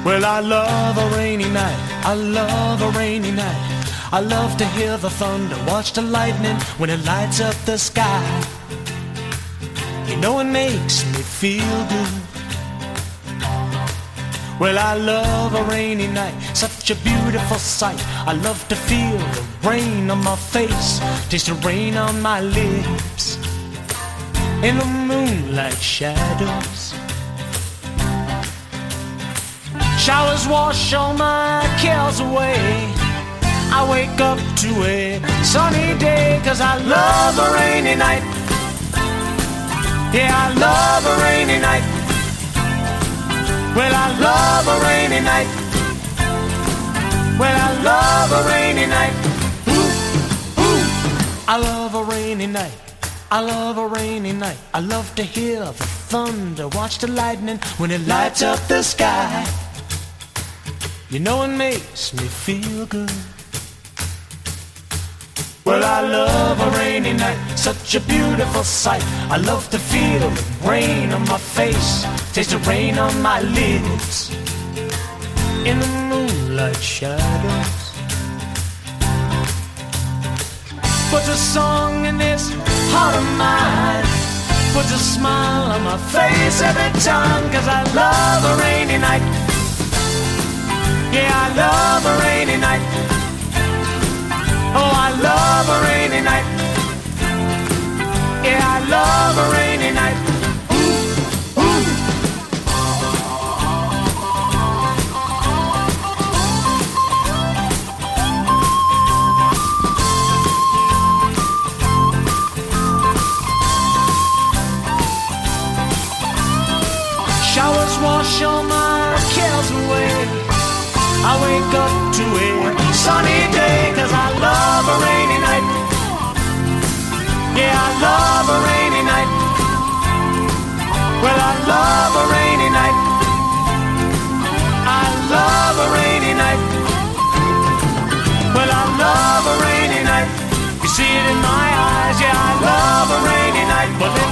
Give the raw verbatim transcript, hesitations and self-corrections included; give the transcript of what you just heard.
Well, I love a rainy night, I love a rainy night. I love to hear the thunder, watch the lightning when it lights up the sky. You know it makes me feel good. Well, I love a rainy night, such a beautiful sight. I love to feel the rain on my face, taste the rain on my lips, in the moonlight shadows. Showers wash all my cares away. I wake up to a sunny day, 'cause I love a rainy night. Yeah, I love a rainy night. Well, I love a rainy night. Well, I love a rainy night. Ooh, ooh. I love a rainy night. I love a rainy night. I love to hear the thunder, watch the lightning when it lights up the sky. You know it makes me feel good. Well, I love a rainy night, such a beautiful sight. I love to feel the rain on my face, taste the rain on my lips, in the moonlight shadows. Put a song in this heart of mine, put a smile on my face every time, 'cause I love a rainy night. Yeah, I love a rainy night. Oh, I love a rainy night. Yeah, I love a rainy night. Ooh, ooh. Showers wash all my cares away. I wake up to a sunny day, 'cause I love a rainy night. Yeah, I love a rainy night. Well, I love a rainy night. I love a rainy night. Well, I love a rainy night. You see it in my eyes, yeah, I love a rainy night. But